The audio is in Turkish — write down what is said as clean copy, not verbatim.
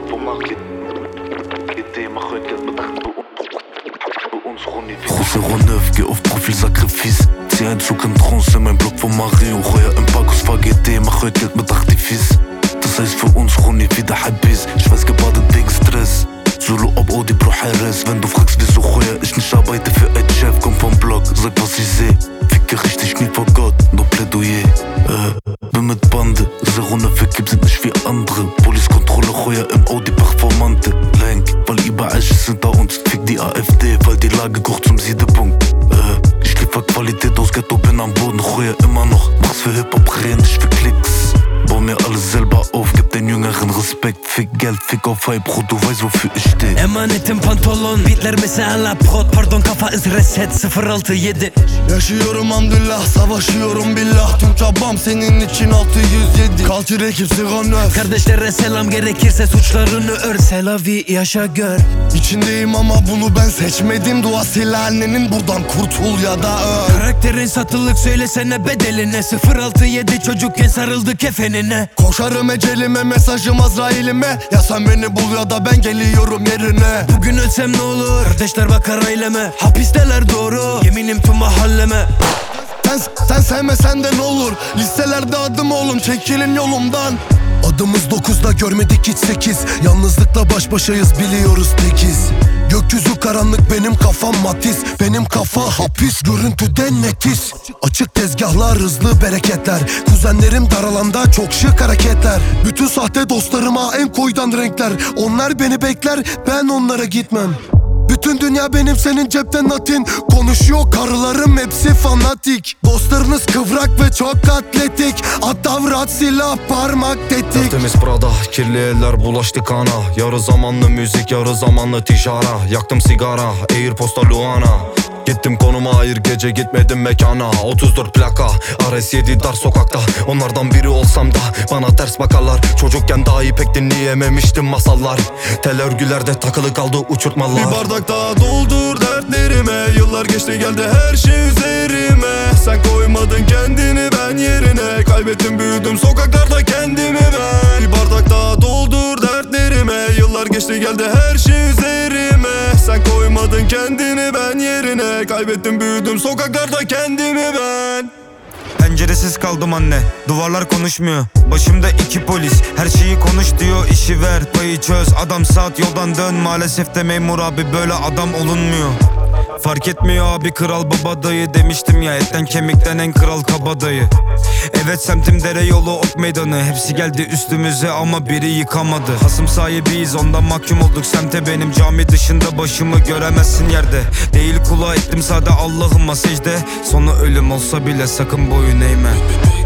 09, geh auf Profil Sacrifice. Zieh einen Zug in Trance in mein Block von Marie und heuer im Park aus Spaghetti. Mach heute Geld mit Artifice. Das heißt für uns Roni wieder Habis. Ich weiß gebadet wegen Stress. Solo ab Audi pro Heres. Wenn du fragst wieso heuer ich nicht arbeite für ein Chef, komm vom Block, sag was ich seh. Ficke richtig nie vor Gott, nur Plädoyer. Bin mit Bande, 09 Kipp sind nicht wie andere. Police-Kontrolle heuer im Audi Performante. Lenk, weil überall sind hinter uns. Fick die AfD, weil die Lage kocht zum Siedepunkt. Ich liefer Qualität aus Ghetto, bin am Boden, heuer immer noch. Mach's für Hip-Hop, renn nicht für Klicks. Bau mir alles selber auf, gib den Jüngeren Respekt. Fick Geld, fick auf Hype, Bro, du weißt wofür ich steh. Emanetim pantolon, beatler mesela prod. Pardon kafa is reset 067. Yaşıyorum hamdülillah, savaşıyorum billah. Tüm çabam senin için 607. Culture ekip Sigonöf. Kardeşlere selam, gerekirse suçlarını ör. Selavi yaşa gör. İçindeyim ama bunu ben seçmedim. Dua sil annenin, buradan kurtul ya da öl. Karakterin satılık, söylesene bedeline. 067 çocukken sarıldı kefenine. Koşarım ecelime, mesajım Azrail'ime. Ya sen beni bul ya da ben geliyorum yerine. Bugün ölsem ne olur, kardeşler bakar aileme. Hapisteler doğru, yeminim tüm mahalleme. Sen sevmesen de ne olur, listelerde adım oğlum, çekilin yolumdan. Adımız 9'da görmedik hiç 8. Yalnızlıkla baş başayız, biliyoruz tekiz. Gökyüzü karanlık, benim kafam matiz. Benim kafa hapis, görüntüden netiz. Açık tezgahlar, hızlı bereketler. Kuzenlerim dar alanda, çok şık hareketler. Bütün sahte dostlarıma en koydan renkler. Onlar beni bekler, ben onlara gitmem. Bütün dünya benim, senin cepten natin. Konuşuyor karılarım, hepsi fanatik. Dostlarınız kıvrak ve çok atletik. Atavrat, silah, parmak, tetik. Tertemiz Prada, kirli eller bulaştı kana. Yarı zamanlı müzik, yarı zamanlı tijara. Yaktım sigara, Airpost'a Luana. Gittim konuma hayır, gece gitmedim mekana. 34 plaka, RS7 dar sokakta. Onlardan biri olsam da bana ters bakarlar. Çocukken dahi pek dinleyememiştim masallar. Tel örgülerde takılı kaldı uçurtmalar. Bir bardak daha doldur dertlerime. Yıllar geçti geldi her şey üzerime. Sen koymadın kendini ben yerine. Kaybettim büyüdüm sokaklarda kendimi ben. Bir bardak daha doldur dertlerime. Yıllar geçti geldi her şey üzerime. Sen koymadın kendini ben yerine. Kaybettim büyüdüm sokaklarda kendimi ben. Penceresiz kaldım anne, duvarlar konuşmuyor. Başımda 2 polis, her şeyi konuş diyor. İşi ver, payı çöz, adam saat yoldan dön. Maalesef de memur abi, böyle adam olunmuyor. Fark etmiyor abi, kral baba dayı. Demiştim ya, etten kemikten en kral kabadayı. Evet semtim dere yolu ok meydanı. Hepsi geldi üstümüze ama biri yıkamadı. Hasım sahibiyiz, ondan mahkum olduk semte. Benim cami dışında başımı göremezsin yerde. Değil kulağa ettim sade Allah'ıma secde. Sonu ölüm olsa bile sakın boyun eğme.